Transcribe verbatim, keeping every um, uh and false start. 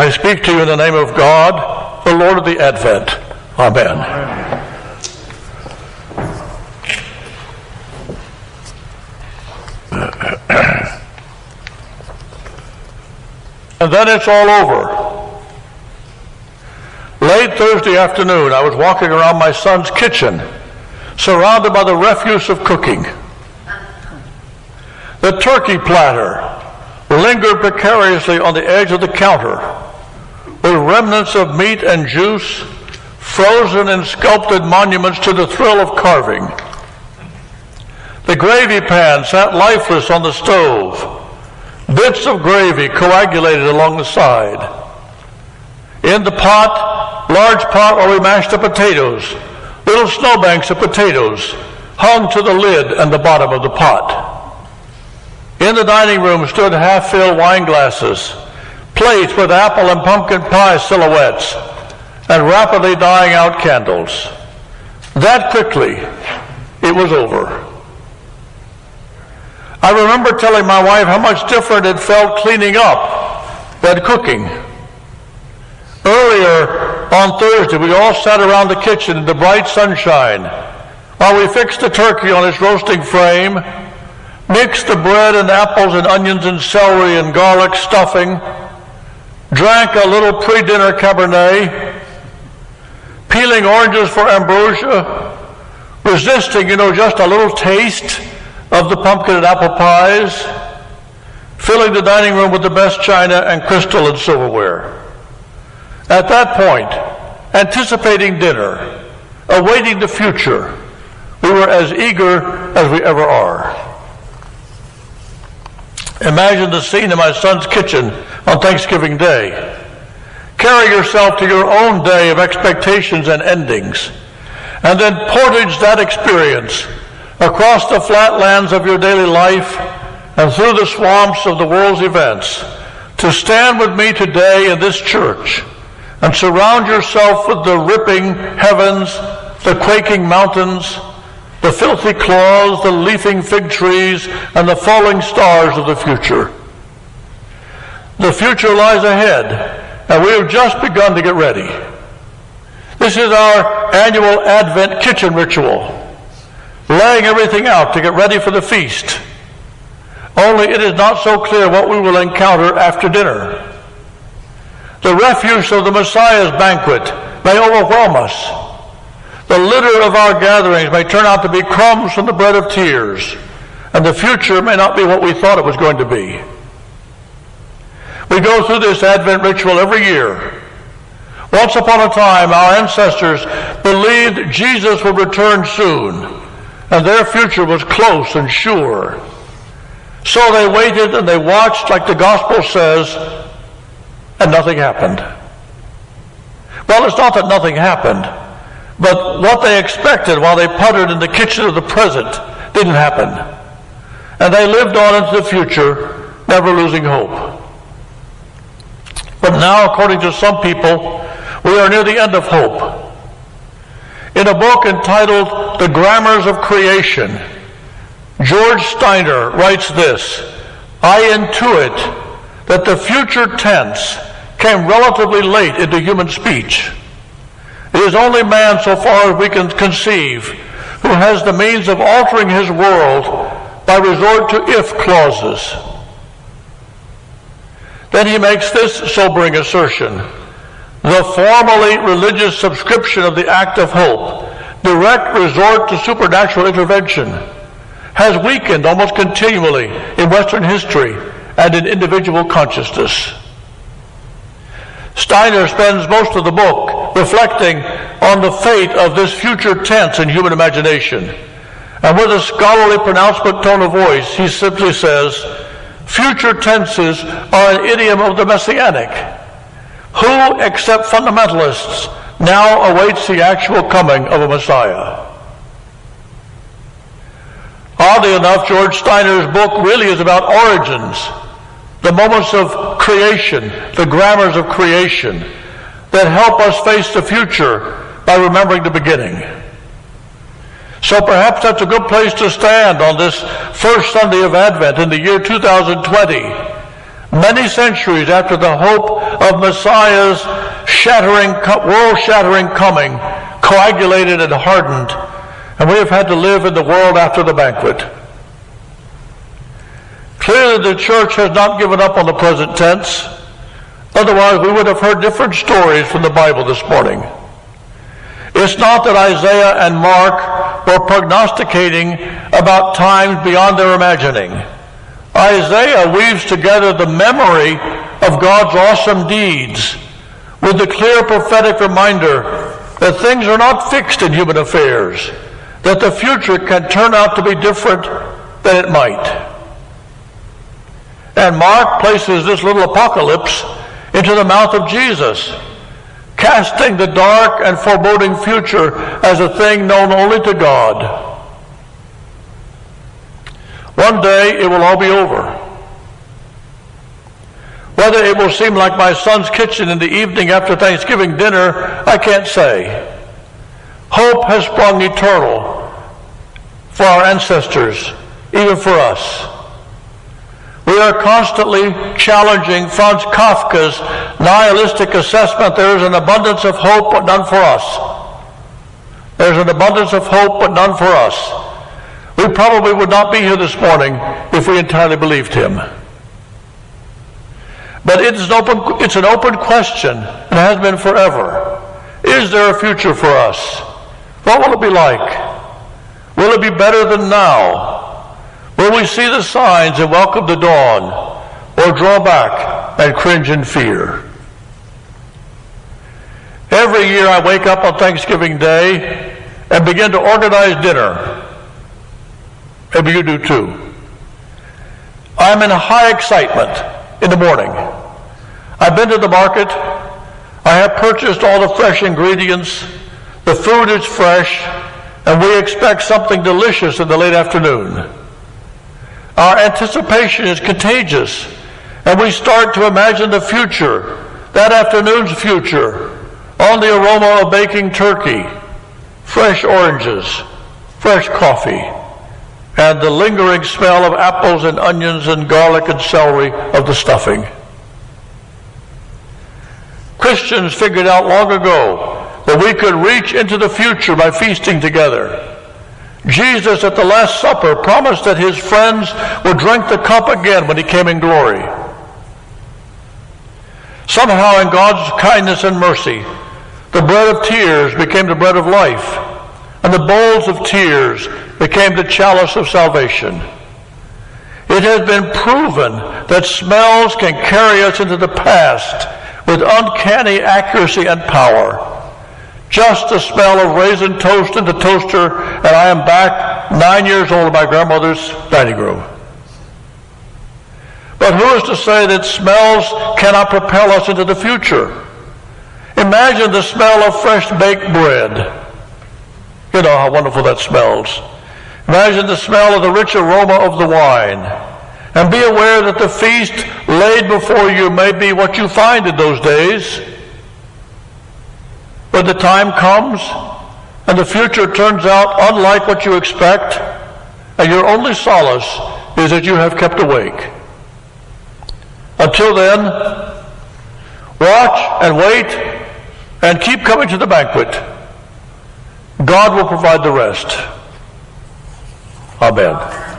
I speak to you in the name of God, the Lord of the Advent. Amen. Amen. And then it's all over. Late Thursday afternoon, I was walking around my son's kitchen, surrounded by the refuse of cooking. The turkey platter lingered precariously on the edge of the counter, with remnants of meat and juice frozen in sculpted monuments to the thrill of carving. The gravy pan sat lifeless on the stove, bits of gravy coagulated along the side. In the pot, large pot where we mashed the potatoes, little snowbanks of potatoes hung to the lid and the bottom of the pot. In the dining room stood half-filled wine glasses, plates with apple and pumpkin pie silhouettes, and rapidly dying out candles. That quickly, it was over. I remember telling my wife how much different it felt cleaning up than cooking. Earlier on Thursday, we all sat around the kitchen in the bright sunshine while we fixed the turkey on its roasting frame, mixed the bread and apples and onions and celery and garlic stuffing, drank a little pre-dinner Cabernet, peeling oranges for ambrosia, resisting, you know, just a little taste of the pumpkin and apple pies, filling the dining room with the best china and crystal and silverware. At that point, anticipating dinner, awaiting the future, we were as eager as we ever are. Imagine the scene in my son's kitchen on Thanksgiving Day. Carry yourself to your own day of expectations and endings, and then portage that experience across the flatlands of your daily life and through the swamps of the world's events to stand with me today in this church and surround yourself with the ripping heavens, the quaking mountains, the filthy claws, the leafing fig trees, and the falling stars of the future. The future lies ahead, and we have just begun to get ready. This is our annual Advent kitchen ritual, laying everything out to get ready for the feast. Only it is not so clear what we will encounter after dinner. The refuse of the Messiah's banquet may overwhelm us. The litter of our gatherings may turn out to be crumbs from the bread of tears, and the future may not be what we thought it was going to be. We go through this Advent ritual every year. Once upon a time, our ancestors believed Jesus would return soon, and their future was close and sure. So they waited and they watched, like the gospel says, and nothing happened. Well, it's not that nothing happened, but what they expected while they puttered in the kitchen of the present didn't happen. And they lived on into the future, never losing hope. But now, according to some people, we are near the end of hope. In a book entitled The Grammars of Creation, George Steiner writes this: I intuit that the future tense came relatively late into human speech. It is only man, so far as we can conceive, who has the means of altering his world by resort to if clauses. Then he makes this sobering assertion: the formally religious subscription of the act of hope, direct resort to supernatural intervention, has weakened almost continually in Western history and in individual consciousness. Steiner spends most of the book reflecting on the fate of this future tense in human imagination. And with a scholarly pronouncement tone of voice, he simply says, future tenses are an idiom of the Messianic. Who, except fundamentalists, now awaits the actual coming of a Messiah? Oddly enough, George Steiner's book really is about origins, the moments of creation, the grammars of creation that help us face the future by remembering the beginning. So perhaps that's a good place to stand on this first Sunday of Advent in the year two thousand twenty, many centuries after the hope of Messiah's shattering, world-shattering coming coagulated and hardened, and we have had to live in the world after the banquet. Clearly, the church has not given up on the present tense. Otherwise, we would have heard different stories from the Bible this morning. It's not that Isaiah and Mark were prognosticating about times beyond their imagining. Isaiah weaves together the memory of God's awesome deeds with the clear prophetic reminder that things are not fixed in human affairs, that the future can turn out to be different than it might. And Mark places this little apocalypse into the mouth of Jesus, casting the dark and foreboding future as a thing known only to God. One day it will all be over. Whether it will seem like my son's kitchen in the evening after Thanksgiving dinner, I can't say. Hope has sprung eternal for our ancestors, even for us. We are constantly challenging Franz Kafka's nihilistic assessment, there is an abundance of hope but none for us. There's an abundance of hope but none for us. We probably would not be here this morning if we entirely believed him. But it is an open, it's an open question, and has been forever. Is there a future for us? What will it be like? Will it be better than now? Will we see the signs and welcome the dawn, or draw back and cringe in fear? Every year I wake up on Thanksgiving Day and begin to organize dinner. Maybe you do too. I'm in high excitement in the morning. I've been to the market. I have purchased all the fresh ingredients. The food is fresh, and we expect something delicious in the late afternoon. Our anticipation is contagious, and we start to imagine the future, that afternoon's future, on the aroma of baking turkey, fresh oranges, fresh coffee, and the lingering smell of apples and onions and garlic and celery of the stuffing. Christians figured out long ago that we could reach into the future by feasting together. Jesus at the Last Supper promised that his friends would drink the cup again when he came in glory. Somehow in God's kindness and mercy, the bread of tears became the bread of life, and the bowls of tears became the chalice of salvation. It has been proven that smells can carry us into the past with uncanny accuracy and power. Just the smell of raisin toast in the toaster, and I am back nine years old in my grandmother's dining room. But who is to say that smells cannot propel us into the future? Imagine the smell of fresh baked bread. You know how wonderful that smells. Imagine the smell of the rich aroma of the wine. And be aware that the feast laid before you may be what you find in those days. When the time comes and the future turns out unlike what you expect, and your only solace is that you have kept awake. Until then, watch and wait and keep coming to the banquet. God will provide the rest. Amen.